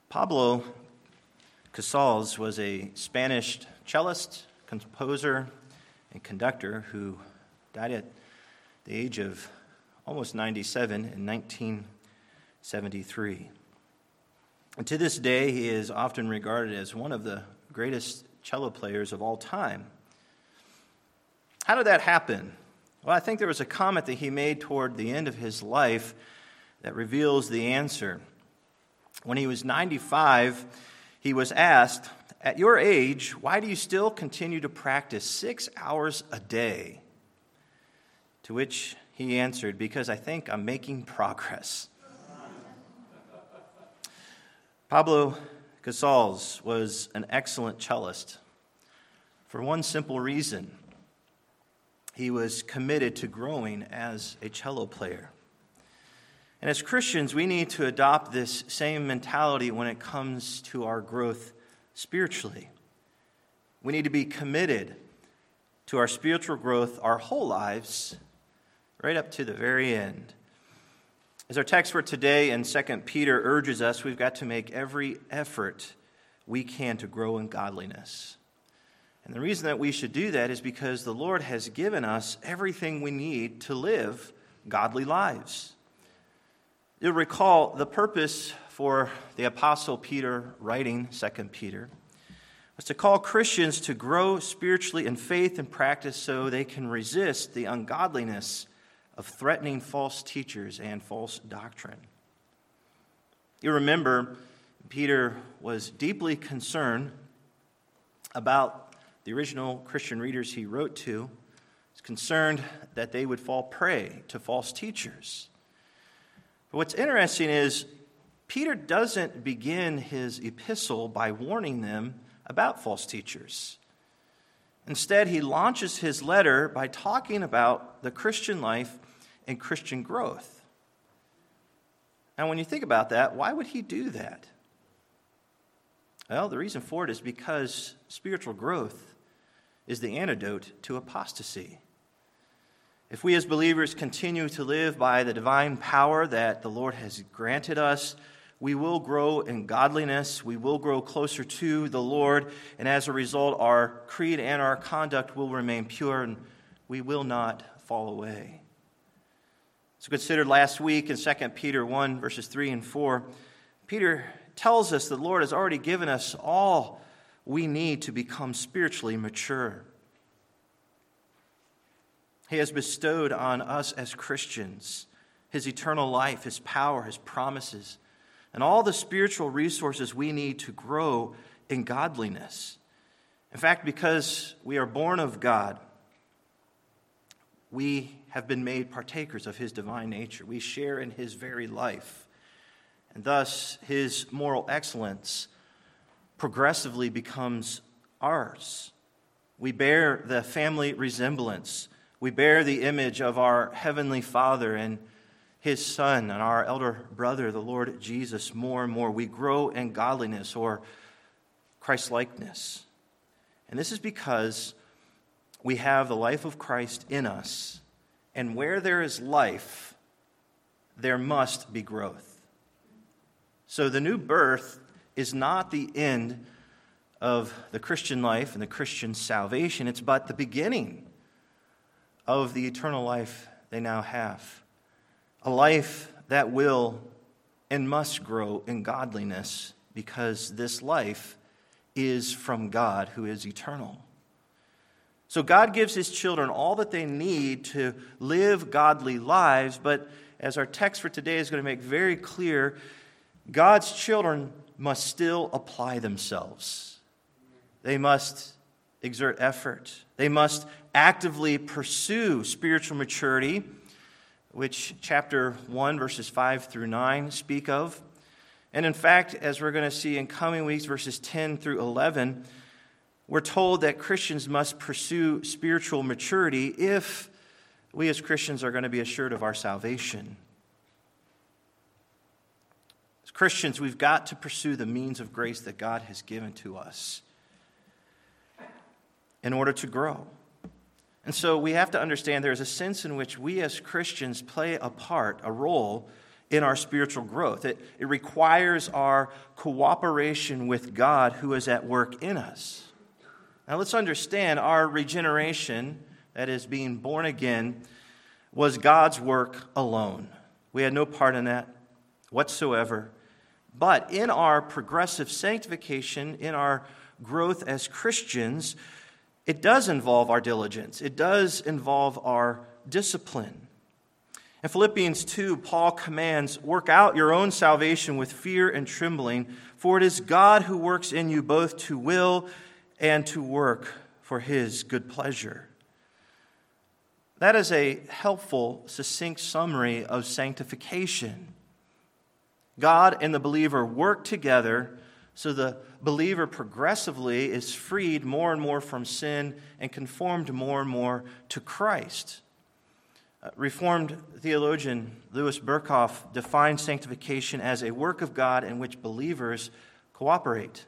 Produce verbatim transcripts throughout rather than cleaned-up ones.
Pablo Casals was a Spanish cellist, composer, and conductor who died at the age of almost ninety-seven in nineteen seventy-three. And to this day, he is often regarded as one of the greatest cello players of all time. How did that happen? Well, I think there was a comment that he made toward the end of his life that reveals the answer. When he was ninety-five, he was asked, "At your age, why do you still continue to practice six hours a day?" To which he answered, "Because I think I'm making progress." Pablo Casals was an excellent cellist for one simple reason. He was committed to growing as a cello player. And as Christians, we need to adopt this same mentality when it comes to our growth spiritually. We need to be committed to our spiritual growth our whole lives, right up to the very end. As our text for today in Second Peter urges us, we've got to make every effort we can to grow in godliness. And the reason that we should do that is because the Lord has given us everything we need to live godly lives. You'll recall the purpose for the Apostle Peter writing Second Peter was to call Christians to grow spiritually in faith and practice so they can resist the ungodliness of threatening false teachers and false doctrine. You remember, Peter was deeply concerned about the original Christian readers he wrote to. He was concerned that they would fall prey to false teachers. But what's interesting is Peter doesn't begin his epistle by warning them about false teachers. Instead, he launches his letter by talking about the Christian life and Christian growth. Now, when you think about that, why would he do that? Well, the reason for it is because spiritual growth is the antidote to apostasy. If we as believers continue to live by the divine power that the Lord has granted us, we will grow in godliness, we will grow closer to the Lord, and as a result, our creed and our conduct will remain pure, and we will not fall away. As we considered last week in Second Peter one, verses three and four, Peter tells us the Lord has already given us all we need to become spiritually mature. He has bestowed on us as Christians His eternal life, His power, His promises, and all the spiritual resources we need to grow in godliness. In fact, because we are born of God, we have been made partakers of His divine nature. We share in His very life. And thus, His moral excellence progressively becomes ours. We bear the family resemblance. We bear the image of our Heavenly Father and His Son and our elder brother, the Lord Jesus, more and more. We grow in godliness or Christ-likeness. And this is because we have the life of Christ in us. And where there is life, there must be growth. So the new birth is not the end of the Christian life and the Christian salvation. It's but the beginning of the eternal life they now have. A life that will and must grow in godliness because this life is from God who is eternal. So God gives His children all that they need to live godly lives, but as our text for today is going to make very clear, God's children must still apply themselves. They must exert effort. They must actively pursue spiritual maturity, which chapter one, verses five through nine speak of. And in fact, as we're going to see in coming weeks, verses ten through eleven, we're told that Christians must pursue spiritual maturity if we as Christians are going to be assured of our salvation. As Christians, we've got to pursue the means of grace that God has given to us in order to grow. And so we have to understand there is a sense in which we as Christians play a part, a role, in our spiritual growth. It, it requires our cooperation with God who is at work in us. Now let's understand our regeneration, that is being born again, was God's work alone. We had no part in that whatsoever. But in our progressive sanctification, in our growth as Christians, it does involve our diligence. It does involve our discipline. In Philippians two, Paul commands, "Work out your own salvation with fear and trembling, for it is God who works in you both to will and to work for his good pleasure." That is a helpful, succinct summary of sanctification. God and the believer work together so the believer progressively is freed more and more from sin and conformed more and more to Christ. Uh, Reformed theologian Louis Berkhoff defines sanctification as a work of God in which believers cooperate.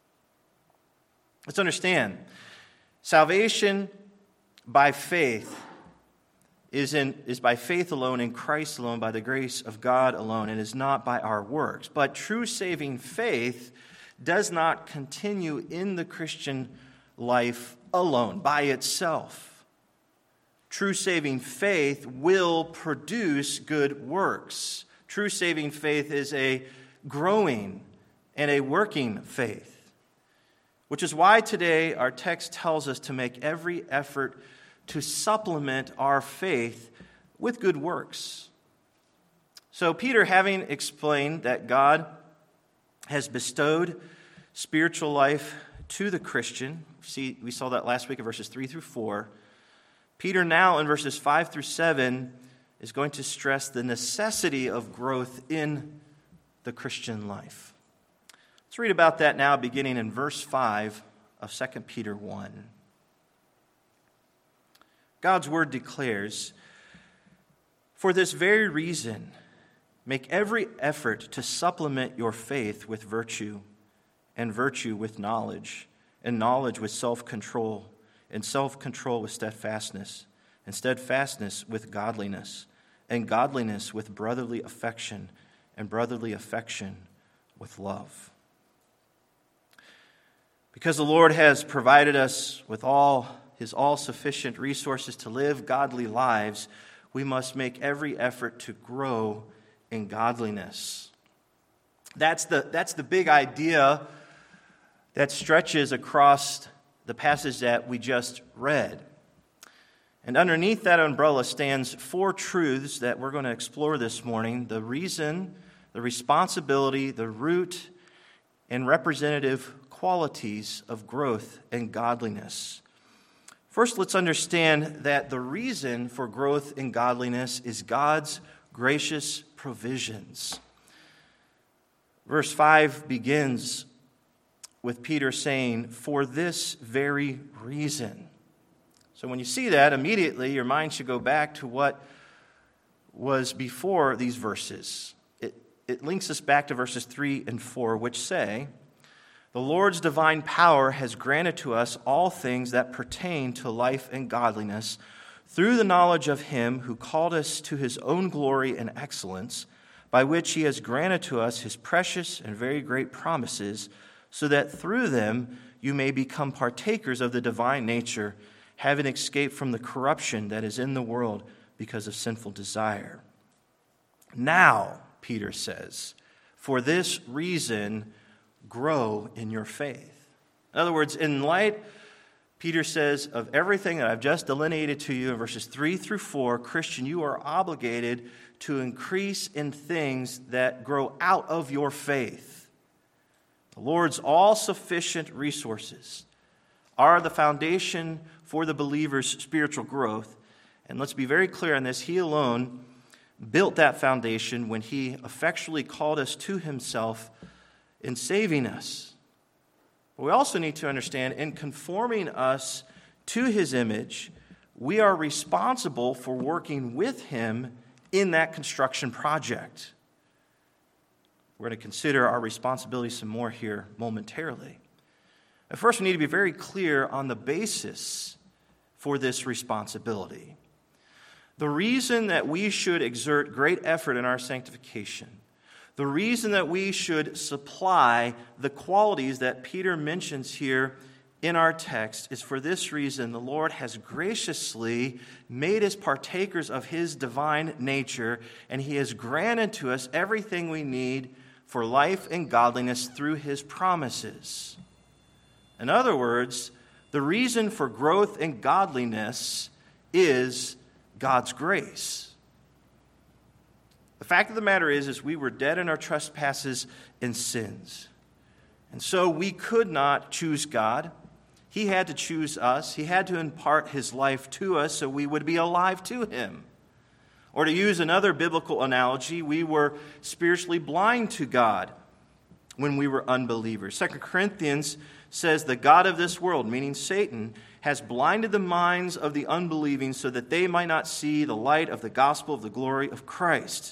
Let's understand, salvation by faith is in is by faith alone, in Christ alone, by the grace of God alone, and is not by our works. But true saving faith does not continue in the Christian life alone, by itself. True saving faith will produce good works. True saving faith is a growing and a working faith, which is why today our text tells us to make every effort to supplement our faith with good works. So Peter, having explained that God has bestowed spiritual life to the Christian, see, we saw that last week in verses three through four, Peter now in verses five through seven is going to stress the necessity of growth in the Christian life. Let's read about that now, beginning in verse five of Second Peter one. God's word declares, "For this very reason, make every effort to supplement your faith with virtue, and virtue with knowledge, and knowledge with self-control, and self-control with steadfastness, and steadfastness with godliness, and godliness with brotherly affection, and brotherly affection with love." Because the Lord has provided us with all his all-sufficient resources to live godly lives, we must make every effort to grow in godliness. That's the, that's the big idea that stretches across the passage that we just read. And underneath that umbrella stands four truths that we're going to explore this morning: the reason, the responsibility, the root, and representative qualities of growth and godliness. First, let's understand that the reason for growth in godliness is God's gracious provisions. Verse five begins with Peter saying, "For this very reason." So when you see that, immediately your mind should go back to what was before these verses. It, it links us back to verses three and four, which say, "The Lord's divine power has granted to us all things that pertain to life and godliness through the knowledge of him who called us to his own glory and excellence, by which he has granted to us his precious and very great promises, so that through them you may become partakers of the divine nature, having escaped from the corruption that is in the world because of sinful desire." Now, Peter says, "For this reason, grow in your faith." In other words, in light, Peter says, of everything that I've just delineated to you in verses three through four, Christian, you are obligated to increase in things that grow out of your faith. The Lord's all-sufficient resources are the foundation for the believer's spiritual growth. And let's be very clear on this, he alone built that foundation when he effectually called us to himself in saving us. But we also need to understand, in conforming us to his image, we are responsible for working with him in that construction project. We're going to consider our responsibility some more here momentarily. But first, we need to be very clear on the basis for this responsibility. The reason that we should exert great effort in our sanctification, the reason that we should supply the qualities that Peter mentions here in our text is for this reason: the Lord has graciously made us partakers of his divine nature, and he has granted to us everything we need for life and godliness through his promises. In other words, the reason for growth in godliness is God's grace. The fact of the matter is, is we were dead in our trespasses and sins. And so we could not choose God. He had to choose us. He had to impart his life to us so we would be alive to him. Or to use another biblical analogy, we were spiritually blind to God when we were unbelievers. Second Corinthians says the God of this world, meaning Satan, has blinded the minds of the unbelieving so that they might not see the light of the gospel of the glory of Christ.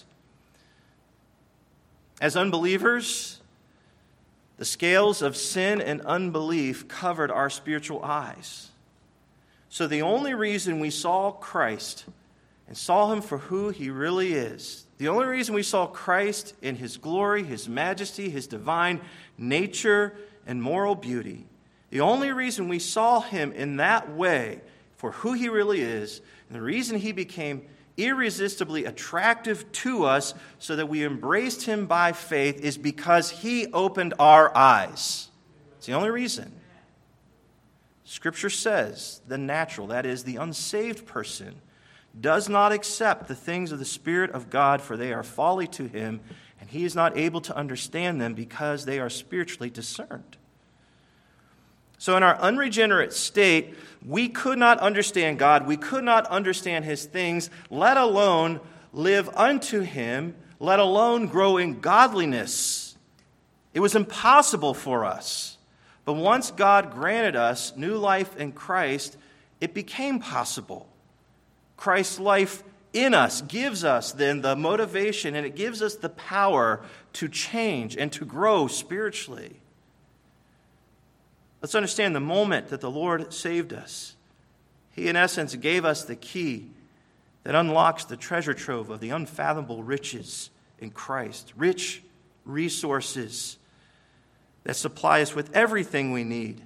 As unbelievers, the scales of sin and unbelief covered our spiritual eyes. So the only reason we saw Christ and saw him for who he really is, the only reason we saw Christ in his glory, his majesty, his divine nature and moral beauty, the only reason we saw him in that way for who he really is, and the reason he became irresistibly attractive to us so that we embraced him by faith, is because he opened our eyes. It's the only reason. Scripture says the natural, that is, the unsaved person, does not accept the things of the Spirit of God, for they are folly to him, and he is not able to understand them because they are spiritually discerned. So in our unregenerate state, we could not understand God, we could not understand his things, let alone live unto him, let alone grow in godliness. It was impossible for us. But once God granted us new life in Christ, it became possible. Christ's life in us gives us then the motivation, and it gives us the power to change and to grow spiritually. Let's understand the moment that the Lord saved us. He, in essence, gave us the key that unlocks the treasure trove of the unfathomable riches in Christ. Rich resources that supply us with everything we need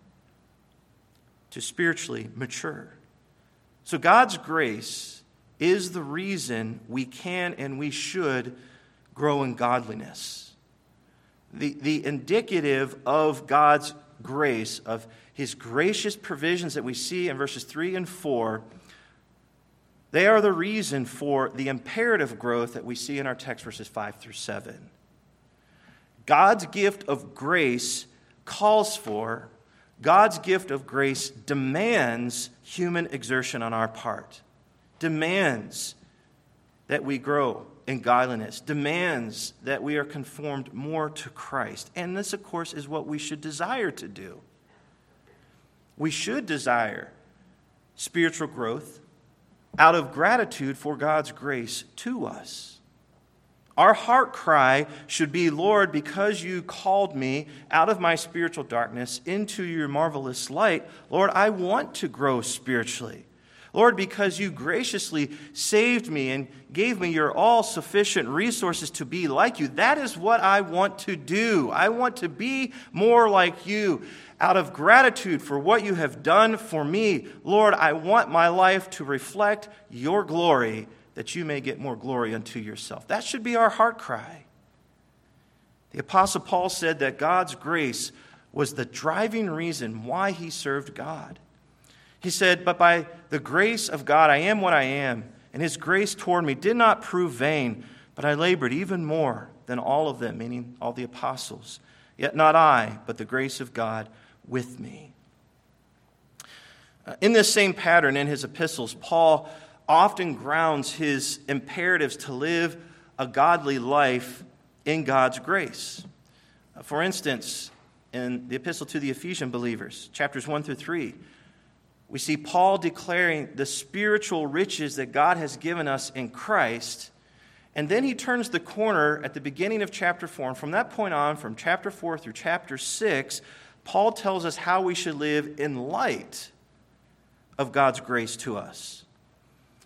to spiritually mature. So God's grace is the reason we can and we should grow in godliness. The, the indicative of God's grace, of his gracious provisions that we see in verses three and four, they are the reason for the imperative growth that we see in our text, verses five through seven. God's gift of grace calls for, God's gift of grace demands human exertion on our part, demands that we grow in godliness, demands that we are conformed more to Christ. And this, of course, is what we should desire to do. We should desire spiritual growth out of gratitude for God's grace to us. Our heart cry should be, Lord, because you called me out of my spiritual darkness into your marvelous light, Lord, I want to grow spiritually. Lord, because you graciously saved me and gave me your all-sufficient resources to be like you, that is what I want to do. I want to be more like you. Out of gratitude for what you have done for me, Lord, I want my life to reflect your glory, that you may get more glory unto yourself. That should be our heart cry. The Apostle Paul said that God's grace was the driving reason why he served God. He said, but by the grace of God I am what I am, and his grace toward me did not prove vain, but I labored even more than all of them, meaning all the apostles. Yet not I, but the grace of God with me. In this same pattern in his epistles, Paul often grounds his imperatives to live a godly life in God's grace. For instance, in the epistle to the Ephesian believers, chapters one through three, we see Paul declaring the spiritual riches that God has given us in Christ. And then he turns the corner at the beginning of chapter four. And from that point on, from chapter four through chapter six, Paul tells us how we should live in light of God's grace to us.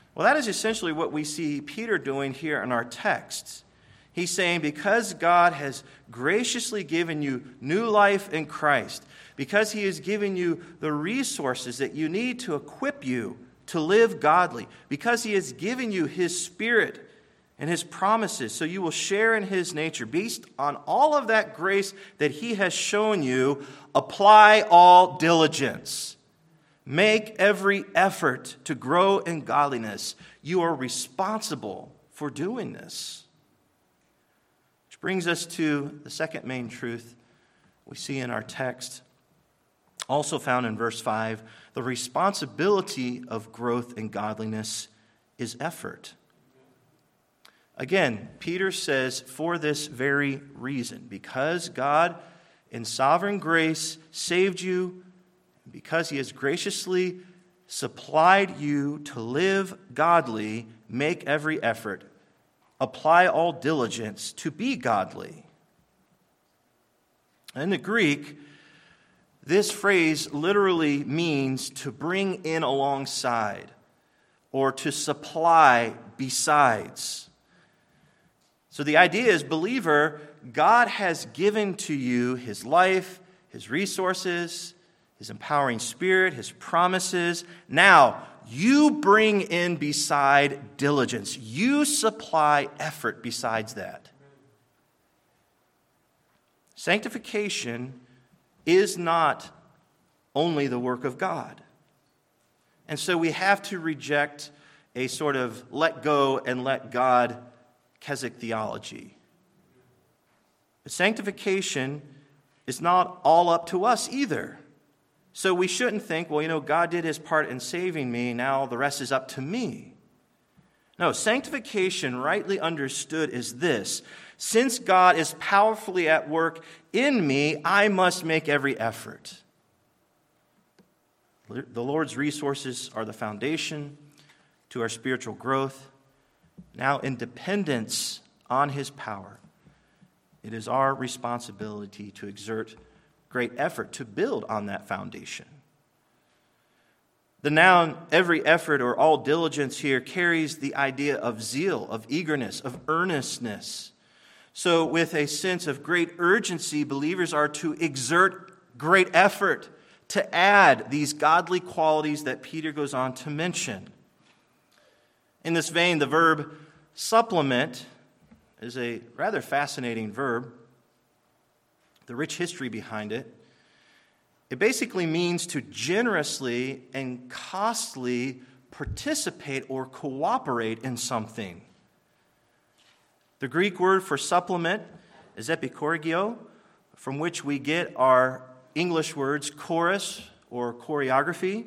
Well, that is essentially what we see Peter doing here in our text. He's saying, because God has graciously given you new life in Christ, because he has given you the resources that you need to equip you to live godly, because he has given you his Spirit and his promises, so you will share in his nature. Based on all of that grace that he has shown you, apply all diligence. Make every effort to grow in godliness. You are responsible for doing this. Which brings us to the second main truth we see in our text, also found in verse five. The responsibility of growth in godliness is effort. Again, Peter says, for this very reason, because God in sovereign grace saved you, because he has graciously supplied you to live godly, make every effort, apply all diligence to be godly. In the Greek, this phrase literally means to bring in alongside or to supply besides. So the idea is, believer, God has given to you his life, his resources, his empowering Spirit, his promises. Now, you bring in beside diligence. You supply effort besides that. Sanctification is not only the work of God. And so we have to reject a sort of let go and let God Keswick theology. But sanctification is not all up to us either. So we shouldn't think, well, you know, God did his part in saving me, now the rest is up to me. No, sanctification, rightly understood, is this: since God is powerfully at work in me, I must make every effort. The Lord's resources are the foundation to our spiritual growth. Now, in dependence on his power, it is our responsibility to exert great effort to build on that foundation. The noun every effort or all diligence here carries the idea of zeal, of eagerness, of earnestness. So with a sense of great urgency, believers are to exert great effort to add these godly qualities that Peter goes on to mention. In this vein, the verb supplement is a rather fascinating verb. The rich history behind it. It basically means to generously and costly participate or cooperate in something. The Greek word for supplement is epikorgio, from which we get our English words chorus or choreography.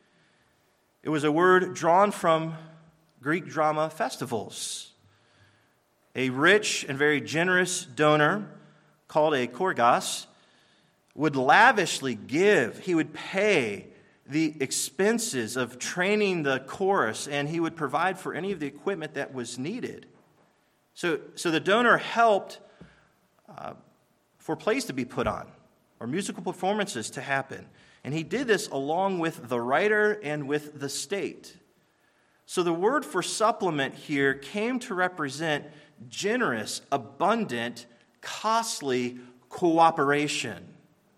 It was a word drawn from Greek drama festivals. A rich and very generous donor called a korgos, would lavishly give. He would pay the expenses of training the chorus, and he would provide for any of the equipment that was needed. So, so the donor helped uh, for plays to be put on, or musical performances to happen. And he did this along with the writer and with the state. So the word for supplement here came to represent generous, abundant, costly cooperation.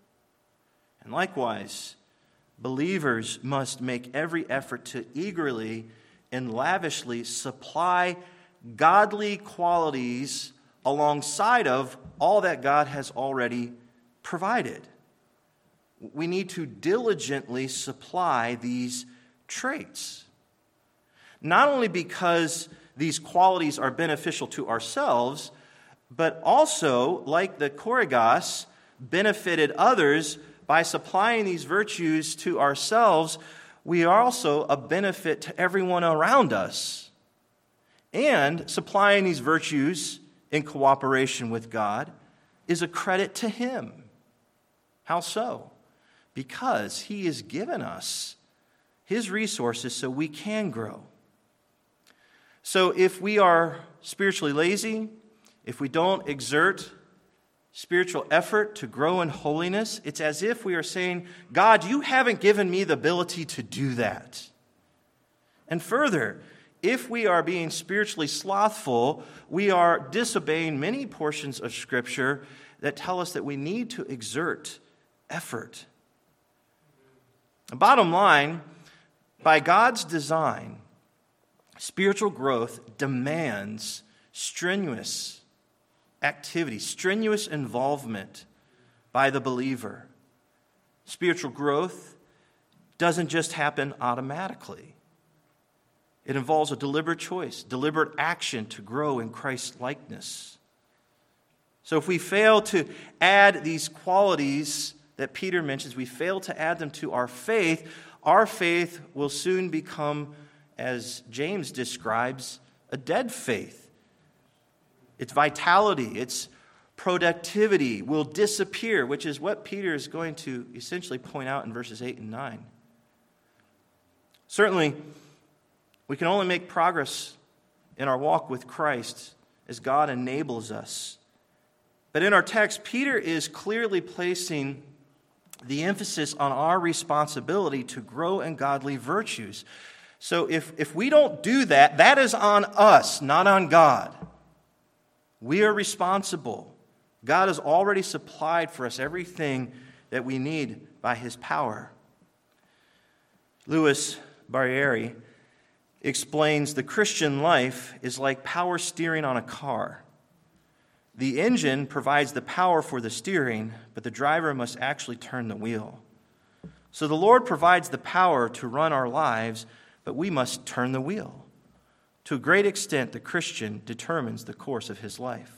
And likewise, believers must make every effort to eagerly and lavishly supply godly qualities alongside of all that God has already provided. We need to diligently supply these traits. Not only because these qualities are beneficial to ourselves, but also, like the korgos, benefited others by supplying these virtues to ourselves. We are also a benefit to everyone around us. And supplying these virtues in cooperation with God is a credit to him. How so? Because he has given us his resources so we can grow. So if we are spiritually lazy, if we don't exert spiritual effort to grow in holiness, it's as if we are saying, God, you haven't given me the ability to do that. And further, if we are being spiritually slothful, we are disobeying many portions of Scripture that tell us that we need to exert effort. The bottom line, by God's design, spiritual growth demands strenuous activity, strenuous involvement by the believer. Spiritual growth doesn't just happen automatically. It involves a deliberate choice, deliberate action to grow in Christ's likeness. So if we fail to add these qualities that Peter mentions, we fail to add them to our faith, our faith will soon become, as James describes, a dead faith. Its vitality, its productivity will disappear, which is what Peter is going to essentially point out in verses eight and nine. Certainly, we can only make progress in our walk with Christ as God enables us. But in our text, Peter is clearly placing the emphasis on our responsibility to grow in godly virtues. So if, if we don't do that, that is on us, not on God. We are responsible. God has already supplied for us everything that we need by His power. Louis Barriere explains the Christian life is like power steering on a car. The engine provides the power for the steering, but the driver must actually turn the wheel. So the Lord provides the power to run our lives, but we must turn the wheel. To a great extent, the Christian determines the course of his life.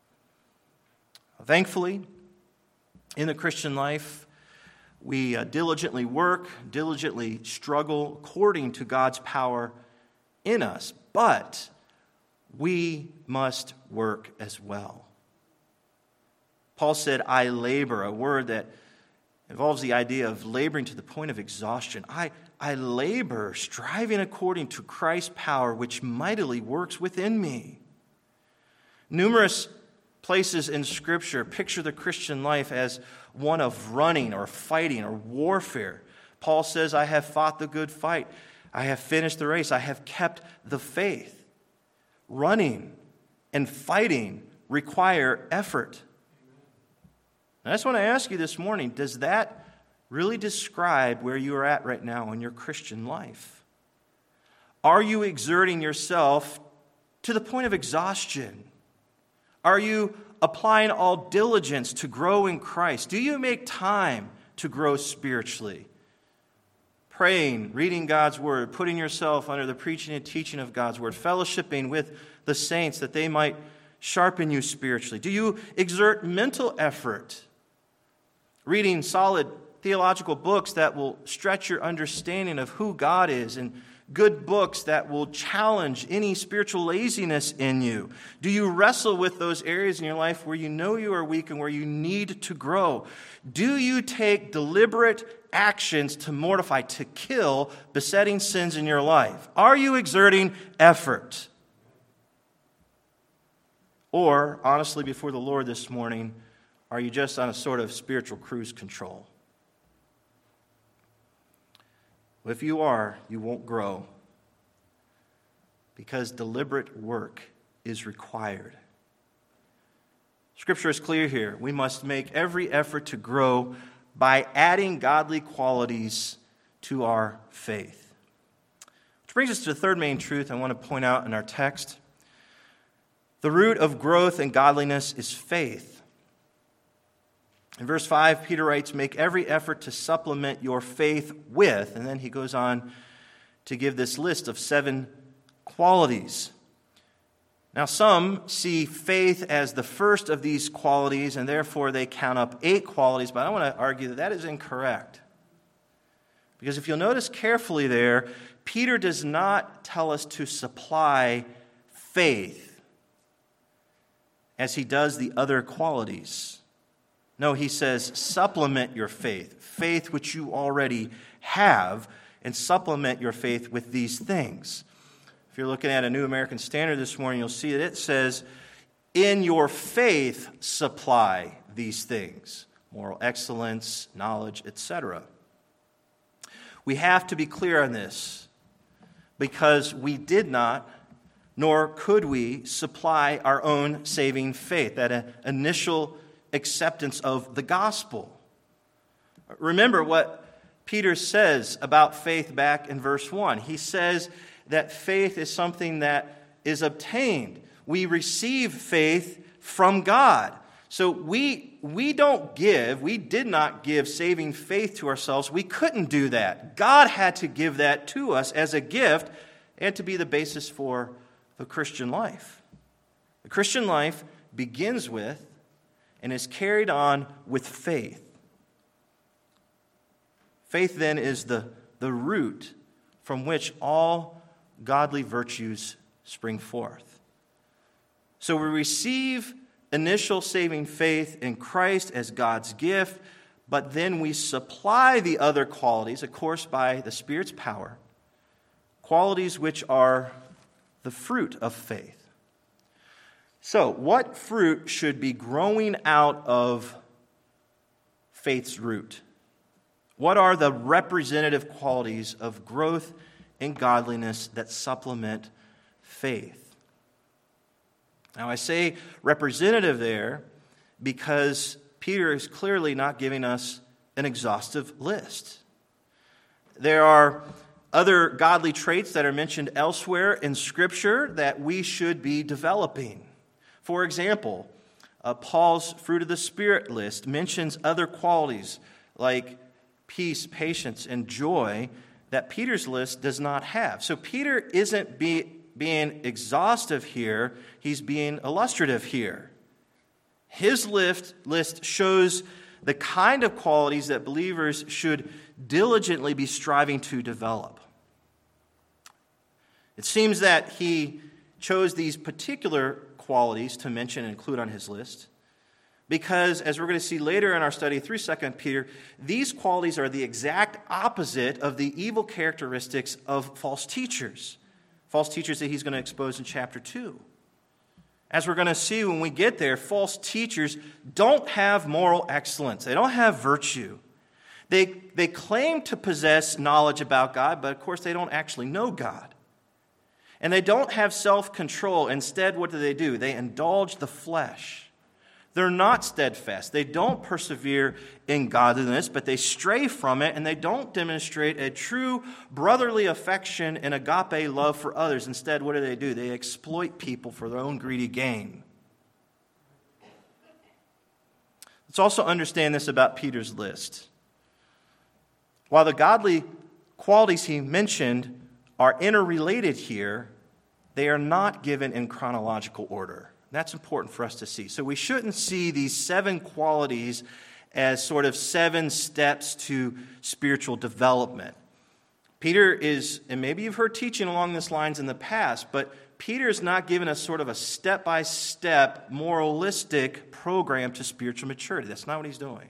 Thankfully, in the Christian life, we uh, diligently work, diligently struggle according to God's power in us, but we must work as well. Paul said, I labor, a word that involves the idea of laboring to the point of exhaustion. I, I labor, striving according to Christ's power, which mightily works within me. Numerous places in Scripture picture the Christian life as one of running or fighting or warfare. Paul says, I have fought the good fight. I have finished the race. I have kept the faith. Running and fighting require effort. And I just want to ask you this morning, does that really describe where you are at right now in your Christian life? Are you exerting yourself to the point of exhaustion? Are you applying all diligence to grow in Christ? Do you make time to grow spiritually? Praying, reading God's Word, putting yourself under the preaching and teaching of God's Word, fellowshipping with the saints that they might sharpen you spiritually. Do you exert mental effort? Reading solid theological books that will stretch your understanding of who God is, and good books that will challenge any spiritual laziness in you? Do you wrestle with those areas in your life where you know you are weak and where you need to grow? Do you take deliberate actions to mortify, to kill besetting sins in your life? Are you exerting effort? Or, honestly, before the Lord this morning, are you just on a sort of spiritual cruise control? If you are, you won't grow, because deliberate work is required. Scripture is clear here. We must make every effort to grow by adding godly qualities to our faith. Which brings us to the third main truth I want to point out in our text. The root of growth and godliness is faith. In verse five, Peter writes, make every effort to supplement your faith with, and then he goes on to give this list of seven qualities. Now, some see faith as the first of these qualities, and therefore they count up eight qualities, but I want to argue that that is incorrect. Because if you'll notice carefully there, Peter does not tell us to supply faith as he does the other qualities. No, he says, supplement your faith, faith which you already have, and supplement your faith with these things. If you're looking at a New American Standard this morning, you'll see that it says, in your faith supply these things, moral excellence, knowledge, et cetera. We have to be clear on this. because we did not, nor could we, supply our own saving faith, that initial acceptance of the gospel. Remember what Peter says about faith back in verse one. He says that faith is something that is obtained. We receive faith from God. So we, we don't give, we did not give saving faith to ourselves. We couldn't do that. God had to give that to us as a gift and to be the basis for the Christian life. The Christian life begins with and is carried on with faith. Faith then is the, the root from which all godly virtues spring forth. So we receive initial saving faith in Christ as God's gift, but then we supply the other qualities, of course, by the Spirit's power, qualities which are the fruit of faith. So, what fruit should be growing out of faith's root? What are the representative qualities of growth in godliness that supplement faith? Now, I say representative there because Peter is clearly not giving us an exhaustive list. There are other godly traits that are mentioned elsewhere in Scripture that we should be developing. For example, uh, Paul's fruit of the Spirit list mentions other qualities like peace, patience, and joy that Peter's list does not have. So Peter isn't be, being exhaustive here, he's being illustrative here. His list, list shows the kind of qualities that believers should diligently be striving to develop. It seems that he chose these particular qualities to mention and include on his list because, as we're going to see later in our study through Second Peter, these qualities are the exact opposite of the evil characteristics of false teachers. False teachers that he's going to expose in chapter two. As we're going to see when we get there, false teachers don't have moral excellence. They don't have virtue. They, they claim to possess knowledge about God, but of course they don't actually know God. And they don't have self-control. Instead, what do they do? They indulge the flesh. They're not steadfast. They don't persevere in godliness, but they stray from it, and they don't demonstrate a true brotherly affection and agape love for others. Instead, what do they do? They exploit people for their own greedy gain. Let's also understand this about Peter's list. While the godly qualities he mentioned are interrelated here, they are not given in chronological order. That's important for us to see. So we shouldn't see these seven qualities as sort of seven steps to spiritual development. Peter is, and maybe you've heard teaching along these lines in the past, but Peter is not giving us sort of a step-by-step, moralistic program to spiritual maturity. That's not what he's doing.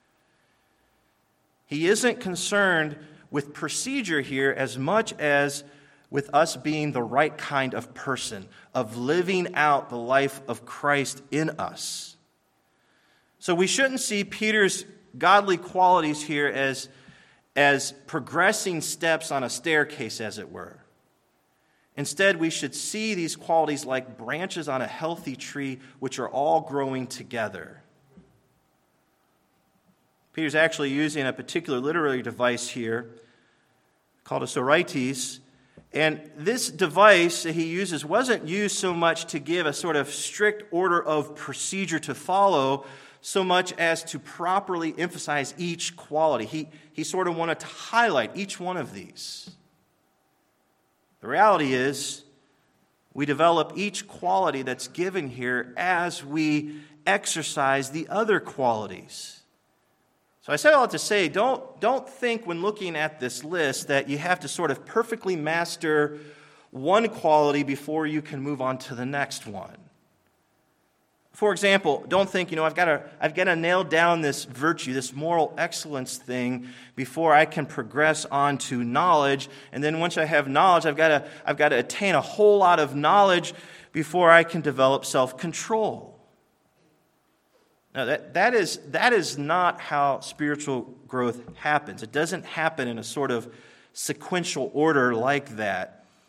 He isn't concerned with procedure here as much as with us being the right kind of person, of living out the life of Christ in us. So we shouldn't see Peter's godly qualities here as, as progressing steps on a staircase, as it were. Instead, we should see these qualities like branches on a healthy tree, which are all growing together. Peter's actually using a particular literary device here called a sorites. And this device that he uses wasn't used so much to give a sort of strict order of procedure to follow, so much as to properly emphasize each quality. He, he sort of wanted to highlight each one of these. The reality is, we develop each quality that's given here as we exercise the other qualities. So I said all that to say, don't, don't think when looking at this list that you have to sort of perfectly master one quality before you can move on to the next one. For example, don't think, you know, I've got to, I've got to nail down this virtue, this moral excellence thing before I can progress on to knowledge. And then once I have knowledge, I've got to, I've got to attain a whole lot of knowledge before I can develop self-control. Now, that, that is, that is not how spiritual growth happens. It doesn't happen in a sort of sequential order like that.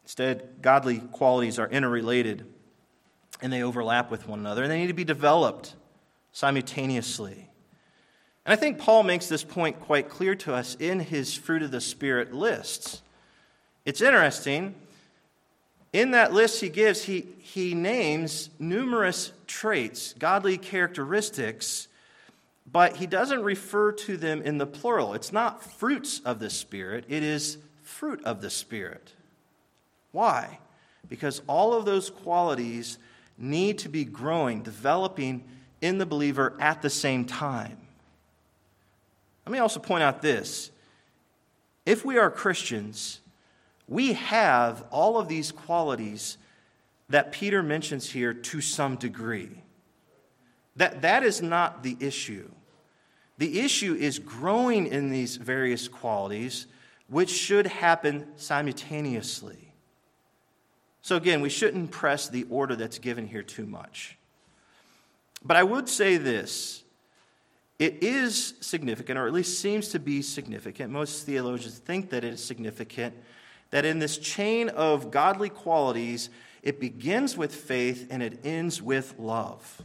Instead, godly qualities are interrelated and they overlap with one another, and they need to be developed simultaneously. And I think Paul makes this point quite clear to us in his fruit of the Spirit lists. It's interesting. In that list he gives, he, he names numerous traits, godly characteristics, but he doesn't refer to them in the plural. It's not fruits of the Spirit, it is fruit of the Spirit. Why? Because all of those qualities need to be growing, developing in the believer at the same time. Let me also point out this. If we are Christians, we have all of these qualities that Peter mentions here to some degree. That, that is not the issue. The issue is growing in these various qualities, which should happen simultaneously. So again, we shouldn't press the order that's given here too much. But I would say this. It is significant, or at least seems to be significant. Most theologians think that it is significant, that in this chain of godly qualities, it begins with faith and it ends with love.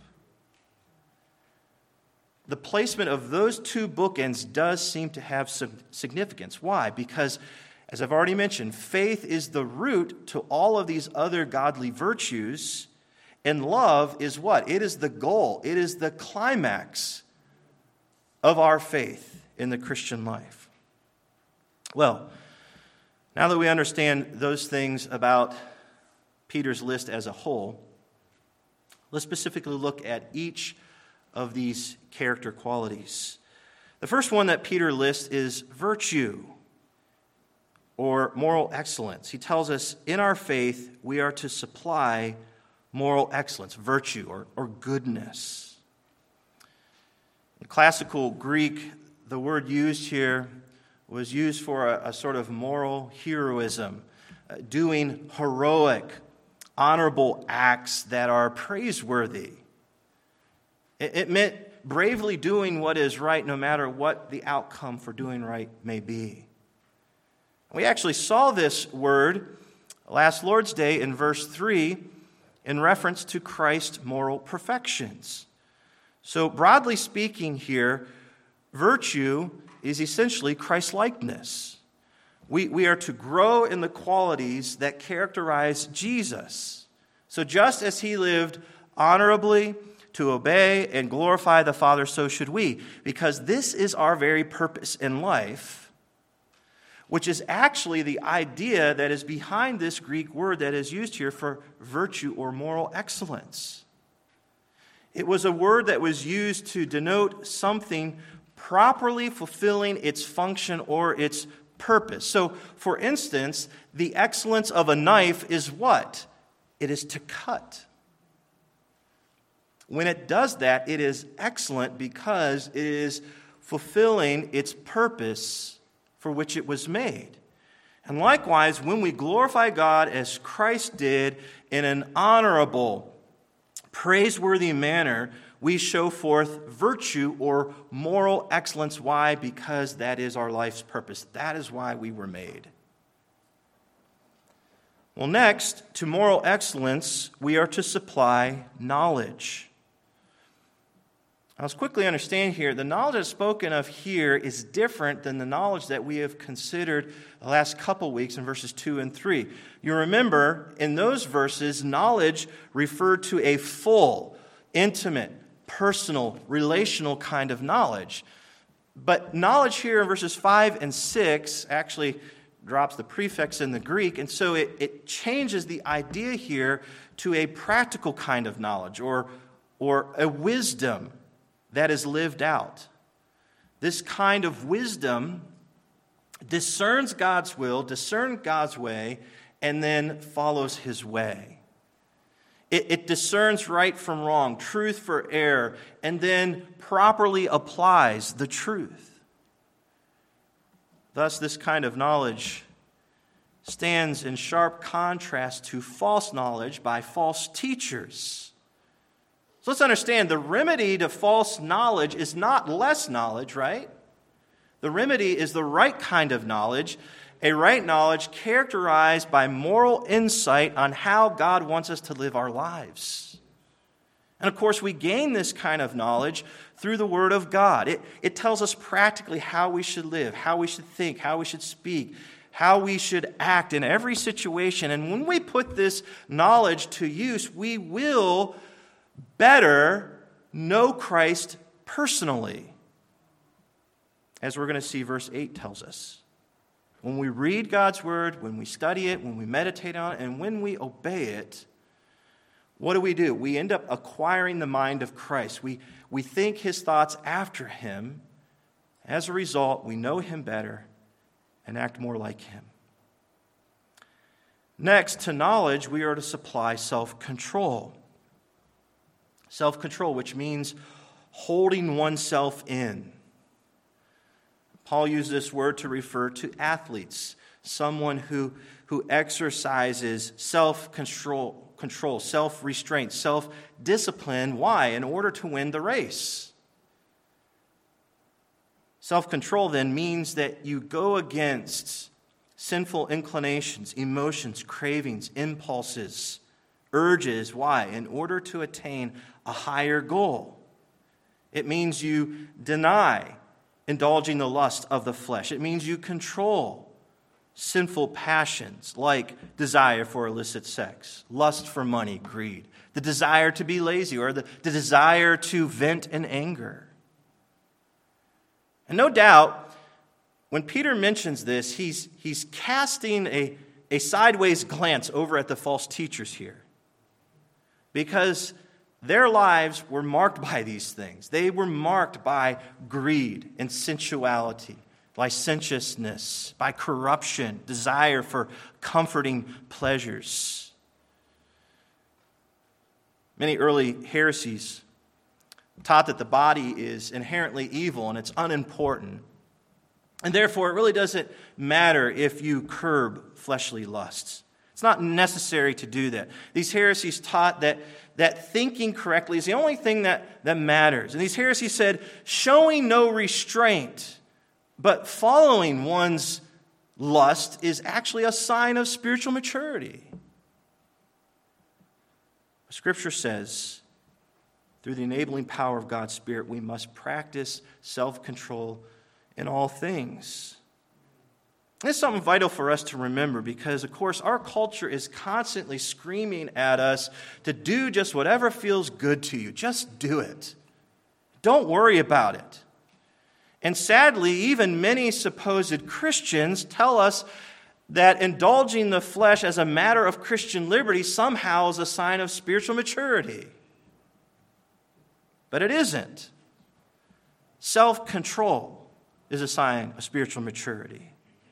The placement of those two bookends does seem to have some significance. Why? Because, as I've already mentioned, faith is the root to all of these other godly virtues, and love is what? It is the goal. It is the climax of our faith in the Christian life. Well, now that we understand those things about Peter's list as a whole, let's specifically look at each of these character qualities. The first one that Peter lists is virtue, or moral excellence. He tells us in our faith we are to supply moral excellence, virtue, or, or goodness. In classical Greek, the word used here was used for a, a sort of moral heroism, uh, doing heroic, honorable acts that are praiseworthy. It, it meant bravely doing what is right no matter what the outcome for doing right may be. We actually saw this word last Lord's Day in verse three in reference to Christ's moral perfections. So broadly speaking here, virtue is essentially Christ-likeness. We, we are to grow in the qualities that characterize Jesus. So just as he lived honorably to obey and glorify the Father, so should we. Because this is our very purpose in life, which is actually the idea that is behind this Greek word that is used here for virtue or moral excellence. It was a word that was used to denote something properly fulfilling its function or its purpose. So, for instance, the excellence of a knife is what? It is to cut. When it does that, it is excellent because it is fulfilling its purpose for which it was made. And likewise, when we glorify God as Christ did in an honorable, praiseworthy manner, we show forth virtue or moral excellence. Why? Because that is our life's purpose. That is why we were made. Well, next, to moral excellence, we are to supply knowledge. Now, let's quickly understand here, the knowledge that's spoken of here is different than the knowledge that we have considered the last couple weeks in verses two and three. You remember, in those verses, knowledge referred to a full, intimate, personal, relational kind of knowledge. But knowledge here in verses five and six actually drops the prefix in the Greek, and so it, it changes the idea here to a practical kind of knowledge or, or a wisdom that is lived out. This kind of wisdom discerns God's will, discerns God's way, and then follows his way. It, it discerns right from wrong, truth for error, and then properly applies the truth. Thus, this kind of knowledge stands in sharp contrast to false knowledge by false teachers. So let's understand, the remedy to false knowledge is not less knowledge, right? The remedy is the right kind of knowledge, a right knowledge characterized by moral insight on how God wants us to live our lives. And of course, we gain this kind of knowledge through the Word of God. It, it tells us practically how we should live, how we should think, how we should speak, how we should act in every situation. And when we put this knowledge to use, we will better know Christ personally. As we're going to see, verse eight tells us. When we read God's Word, when we study it, when we meditate on it, and when we obey it, what do we do? We end up acquiring the mind of Christ. We, we think His thoughts after Him. As a result, we know Him better and act more like Him. Next, to knowledge, we are to supply self-control. Self-control, which means holding oneself in. Paul used this word to refer to athletes, someone who, who exercises self-control, control, self-restraint, self-discipline. Why? In order to win the race. Self-control then means that you go against sinful inclinations, emotions, cravings, impulses, urges. Why? In order to attain a higher goal. It means you deny indulging the lust of the flesh. It means you control sinful passions like desire for illicit sex, lust for money, greed, the desire to be lazy, or the, the desire to vent in anger. And no doubt, when Peter mentions this, he's, he's casting a, a sideways glance over at the false teachers here. Because their lives were marked by these things. They were marked by greed and sensuality, licentiousness, by corruption, desire for comforting pleasures. Many early heresies taught that the body is inherently evil and it's unimportant. And therefore, it really doesn't matter if you curb fleshly lusts. It's not necessary to do that. These heresies taught that, that thinking correctly is the only thing that, that matters. And these heresies said, showing no restraint, but following one's lust is actually a sign of spiritual maturity. Scripture says, through the enabling power of God's Spirit, we must practice self-control in all things. It's something vital for us to remember because, of course, our culture is constantly screaming at us to do just whatever feels good to you. Just do it. Don't worry about it. And sadly, even many supposed Christians tell us that indulging the flesh as a matter of Christian liberty somehow is a sign of spiritual maturity. But it isn't. Self-control is a sign of spiritual maturity.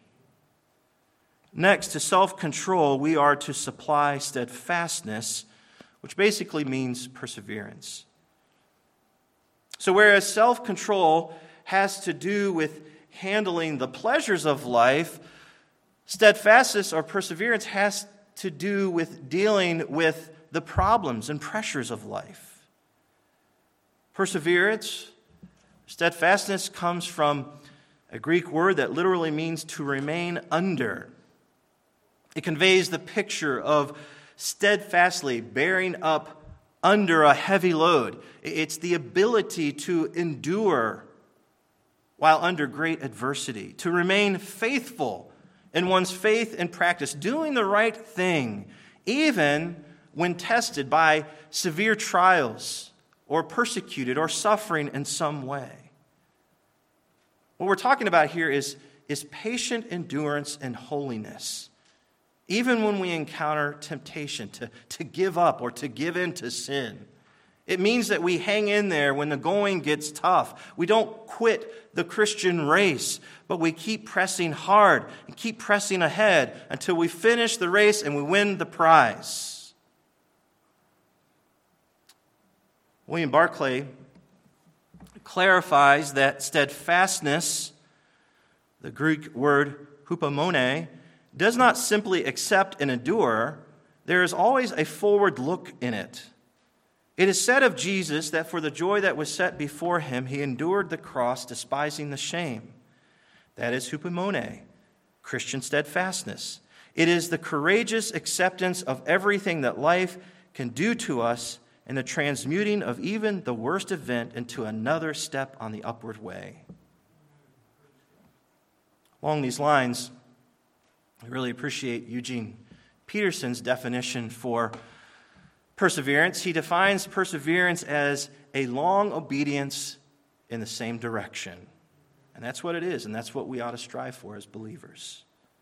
Next, to self-control, we are to supply steadfastness, which basically means perseverance. So whereas self-control has to do with handling the pleasures of life, steadfastness or perseverance has to do with dealing with the problems and pressures of life. Perseverance, steadfastness comes from a Greek word that literally means to remain under. It conveys the picture of steadfastly bearing up under a heavy load. It's the ability to endure while under great adversity, to remain faithful in one's faith and practice, doing the right thing, even when tested by severe trials or persecuted or suffering in some way. What we're talking about here is, is patient endurance and holiness. Even when we encounter temptation to, to give up or to give in to sin. It means that we hang in there when the going gets tough. We don't quit the Christian race, but we keep pressing hard and keep pressing ahead until we finish the race and we win the prize. William Barclay clarifies that steadfastness, the Greek word hupomone, does not simply accept and endure. There is always a forward look in it. It is said of Jesus that for the joy that was set before him, he endured the cross, despising the shame. That is hupomone. Christian steadfastness. It is the courageous acceptance of everything that life can do to us and the transmuting of even the worst event into another step on the upward way. Along these lines, I really appreciate Eugene Peterson's definition for perseverance. He defines perseverance as a long obedience in the same direction. And that's what it is, and that's what we ought to strive for as believers.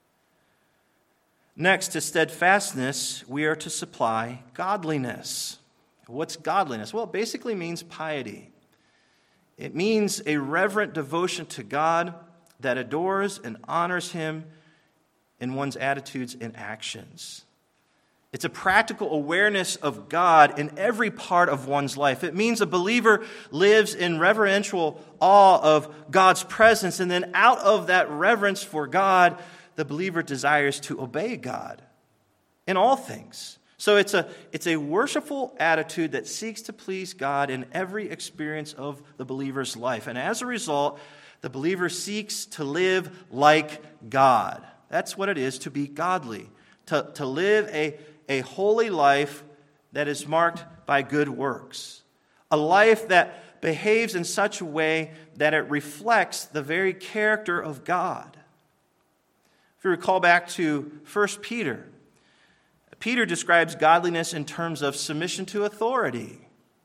Next, to steadfastness, we are to supply godliness. What's godliness? Well, it basically means piety. It means a reverent devotion to God that adores and honors Him in one's attitudes and actions. It's a practical awareness of God in every part of one's life. It means a believer lives in reverential awe of God's presence, and then out of that reverence for God, the believer desires to obey God in all things. So it's a, it's a worshipful attitude that seeks to please God in every experience of the believer's life. And as a result, the believer seeks to live like God. That's what it is to be godly, to, to live a A holy life that is marked by good works. A life that behaves in such a way that it reflects the very character of God. If you recall back to First Peter, Peter describes godliness in terms of submission to authority,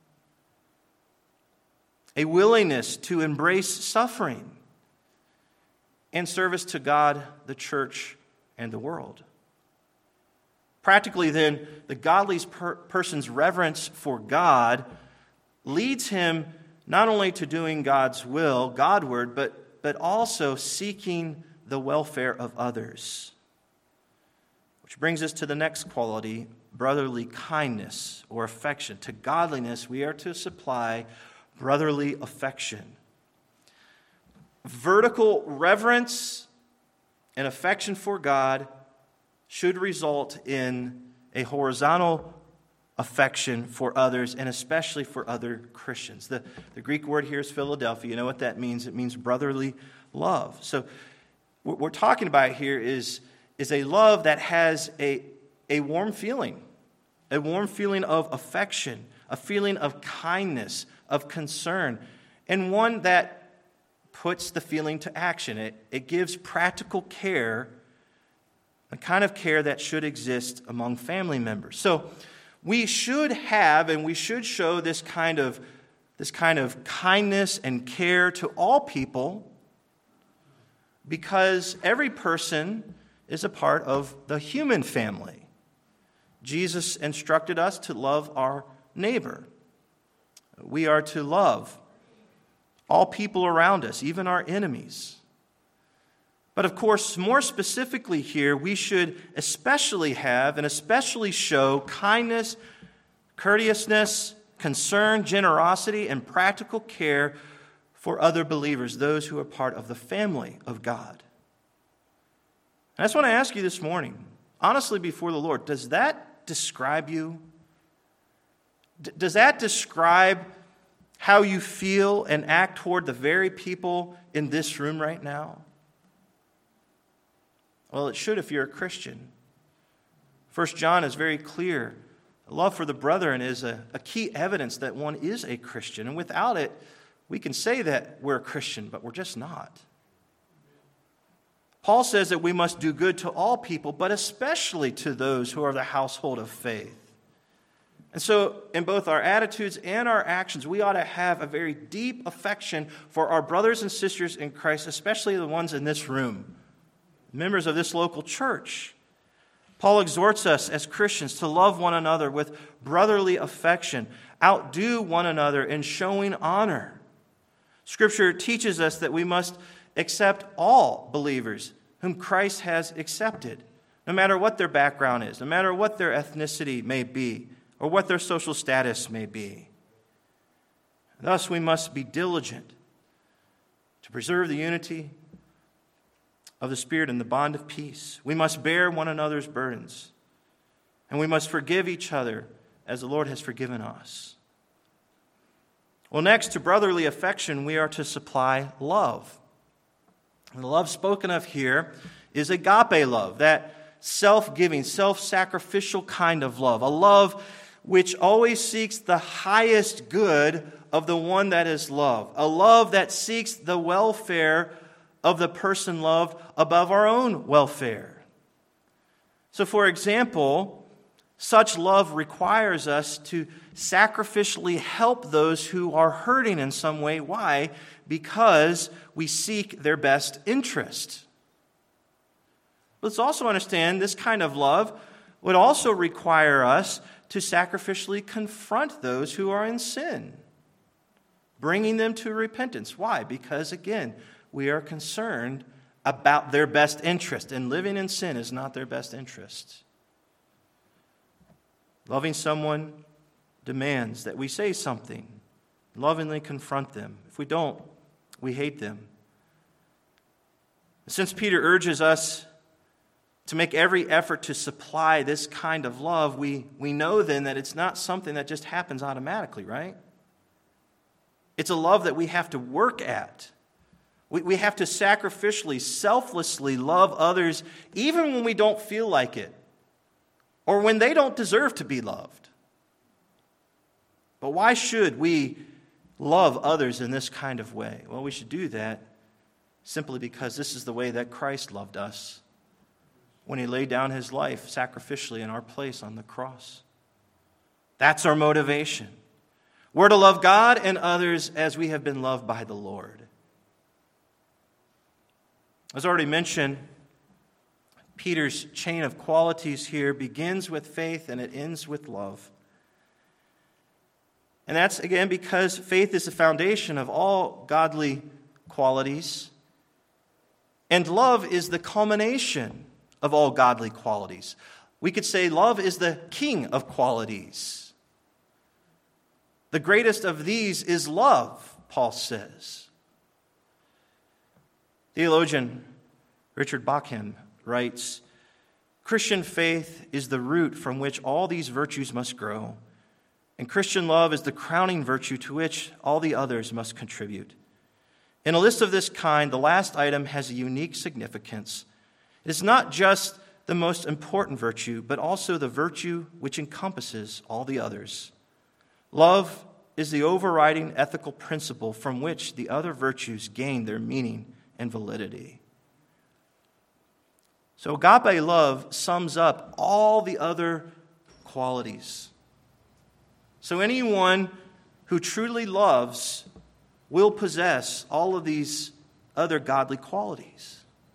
a willingness to embrace suffering, and service to God, the church, and the world. Practically, then, the godly per- person's reverence for God leads him not only to doing God's will, Godward, but, but also seeking the welfare of others. Which brings us to the next quality, brotherly kindness or affection. To godliness, we are to supply brotherly affection. Vertical reverence and affection for God should result in a horizontal affection for others, and especially for other Christians. The, the Greek word here is Philadelphia. You know what that means? It means brotherly love. So what we're talking about here is, is a love that has a, a warm feeling, a warm feeling of affection, a feeling of kindness, of concern, and one that puts the feeling to action. It, it gives practical care, the kind of care that should exist among family members. So we should have and we should show this kind of, this kind of kindness and care to all people, because every person is a part of the human family. Jesus instructed us to love our neighbor. We are to love all people around us, even our enemies. But of course, more specifically here, we should especially have and especially show kindness, courteousness, concern, generosity, and practical care for other believers, those who are part of the family of God. And I just want to ask you this morning, honestly before the Lord, does that describe you? D- does that describe how you feel and act toward the very people in this room right now? Well, it should if you're a Christian. First John is very clear. Love for the brethren is a, a key evidence that one is a Christian. And without it, we can say that we're a Christian, but we're just not. Paul says that we must do good to all people, but especially to those who are the household of faith. And so, in both our attitudes and our actions, we ought to have a very deep affection for our brothers and sisters in Christ, especially the ones in this room, members of this local church. Paul exhorts us as Christians to love one another with brotherly affection, outdo one another in showing honor. Scripture teaches us that we must accept all believers whom Christ has accepted, no matter what their background is, no matter what their ethnicity may be, or what their social status may be. Thus, we must be diligent to preserve the unity of the Spirit and the bond of peace. We must bear one another's burdens, and we must forgive each other as the Lord has forgiven us. Well, next to brotherly affection, we are to supply love. And the love spoken of here is agape love, that self-giving, self-sacrificial kind of love, a love which always seeks the highest good of the one that is loved, a love that seeks the welfare of the person loved above our own welfare. So, for example, such love requires us to sacrificially help those who are hurting in some way. Why? Because we seek their best interest. Let's also understand this kind of love would also require us to sacrificially confront those who are in sin, bringing them to repentance. Why? Because, again, we are concerned about their best interest, and living in sin is not their best interest. Loving someone demands that we say something, lovingly confront them. If we don't, we hate them. Since Peter urges us to make every effort to supply this kind of love, we, we know then that it's not something that just happens automatically, right? It's a love that we have to work at. We, we have to sacrificially, selflessly love others even when we don't feel like it or when they don't deserve to be loved. But why should we love others in this kind of way? Well, we should do that simply because this is the way that Christ loved us when he laid down his life sacrificially in our place on the cross. That's our motivation. We're to love God and others as we have been loved by the Lord. As already mentioned, Peter's chain of qualities here begins with faith and it ends with love. And that's, again, because faith is the foundation of all godly qualities, and love is the culmination of all godly qualities. We could say love is the king of qualities. The greatest of these is love, Paul says. Theologian Richard Bauckham writes, Christian faith is the root from which all these virtues must grow, and Christian love is the crowning virtue to which all the others must contribute. In a list of this kind, the last item has a unique significance. It is not just the most important virtue, but also the virtue which encompasses all the others. Love is the overriding ethical principle from which the other virtues gain their meaning and validity. So agape love sums up all the other qualities. So anyone who truly loves will possess all of these other godly qualities.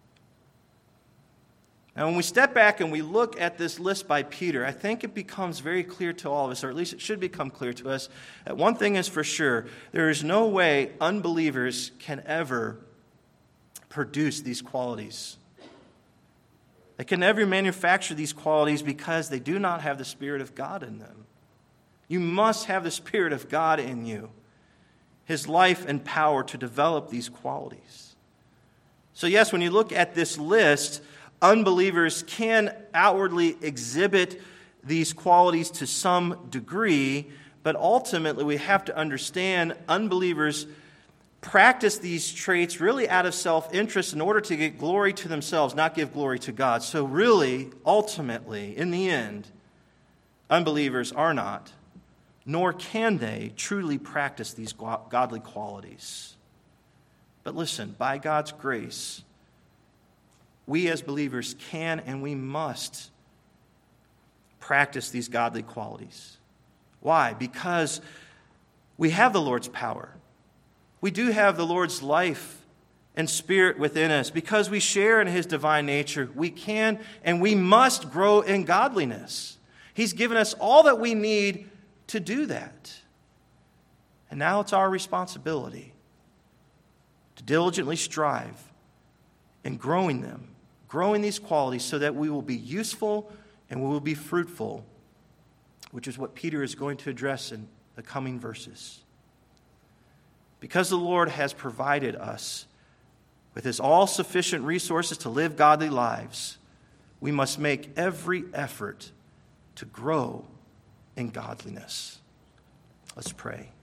Now, when we step back and we look at this list by Peter, I think it becomes very clear to all of us, or at least it should become clear to us, that one thing is for sure: there is no way unbelievers can ever produce these qualities. They can never manufacture these qualities because they do not have the Spirit of God in them. You must have the Spirit of God in you, His life and power to develop these qualities. So yes, when you look at this list, unbelievers can outwardly exhibit these qualities to some degree, but ultimately we have to understand unbelievers practice these traits really out of self-interest in order to get glory to themselves, not give glory to God. So really, ultimately, in the end, unbelievers are not, nor can they truly practice these godly qualities. But listen, by God's grace, we as believers can and we must practice these godly qualities. Why? Because we have the Lord's power. We do have the Lord's life and Spirit within us. Because we share in His divine nature, we can and we must grow in godliness. He's given us all that we need to do that. And now it's our responsibility to diligently strive in growing them, growing these qualities so that we will be useful and we will be fruitful, which is what Peter is going to address in the coming verses. Because the Lord has provided us with His all-sufficient resources to live godly lives, we must make every effort to grow in godliness. Let's pray.